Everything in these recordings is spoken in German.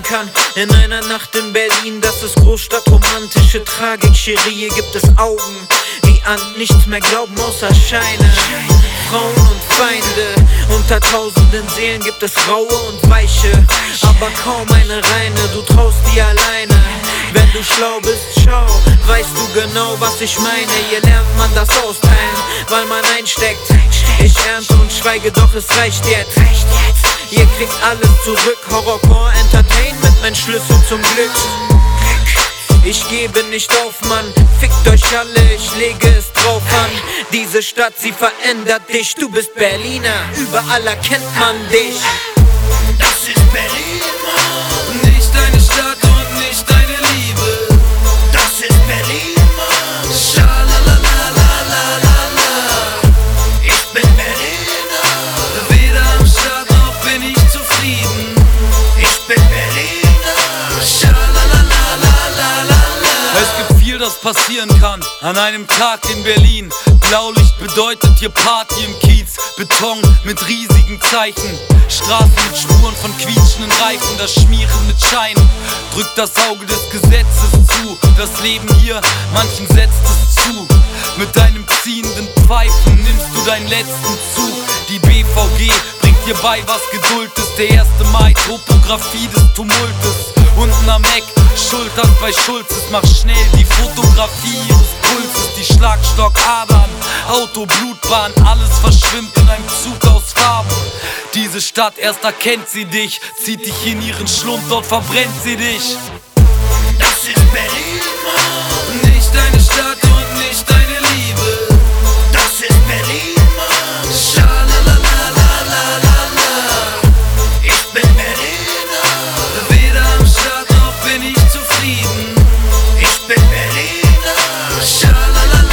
kann. In einer Nacht in Berlin, das ist Großstadtromantische Tragik. Hier gibt es Augen, die an nichts mehr glauben außer Scheine. Frauen und Feinde, unter tausenden Seelen gibt es raue und weiche, aber kaum eine reine, du traust dir alleine. Wenn du schlau bist, schau, weißt du genau, was ich meine. Hier lernt man das Austeilen, weil man einsteckt. Ich ernte und schweige, doch es reicht jetzt. Ihr kriegt alles zurück, Horrorcore Entertainment, mein Schlüssel zum Glück. Ich gebe nicht auf, Mann, fickt euch alle, ich lege es drauf an. Diese Stadt, sie verändert dich, du bist Berliner, überall erkennt man dich. Das ist Berlin, Mann. Nicht deine Stadt und nicht deine Liebe. Das ist Berlin, Mann. Schalalalalala. Ich bin Berliner. Weder am Start noch bin ich zufrieden. Ich bin Berliner. Schalalalalala. Es gibt viel, das passieren kann an einem Tag in Berlin. Blaulicht bedeutet hier Party im Kiez. Beton mit riesigen Zeichen, Straßen mit Spuren von quietschenden Reifen. Das Schmieren mit Scheinen drückt das Auge des Gesetzes zu. Das Leben hier, manchen setzt es zu. Mit deinem ziehenden Pfeifen nimmst du deinen letzten Zug. Die BVG bringt dir bei, was Geduld ist. Der 1. Mai, Topografie des Tumultes. Unten am Eck, Schultern bei Schulzes. Mach schnell die Fotografie ihres Pulses. Die Schlagstockadern, Auto, Blutbahn, alles verschwimmt in einem Zug aus Farben. Diese Stadt, erst erkennt sie dich, zieht dich in ihren Schlund, dort verbrennt sie dich. Das ist Berlin, Mann. Nicht deine Stadt und nicht deine Liebe. Das ist Berlin, Mann. Schalalalalala. Ich bin Berliner. Weder am Start noch bin ich zufrieden. Ich bin Berliner. Schalalalalala.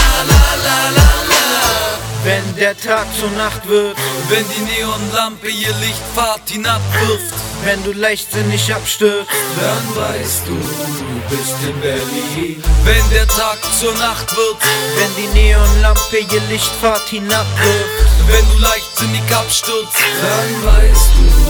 Wenn der Tag zur Nacht wird, wenn die Neonlampe ihr Lichtpfad hinabwirft, wenn du leichtsinnig abstürzt, dann weißt du, du bist in Berlin. wenn der Tag zur Nacht wird, wenn die Neonlampe ihr Lichtpfad hinabwirft, wenn du leichtsinnig abstürzt, Dann weißt du,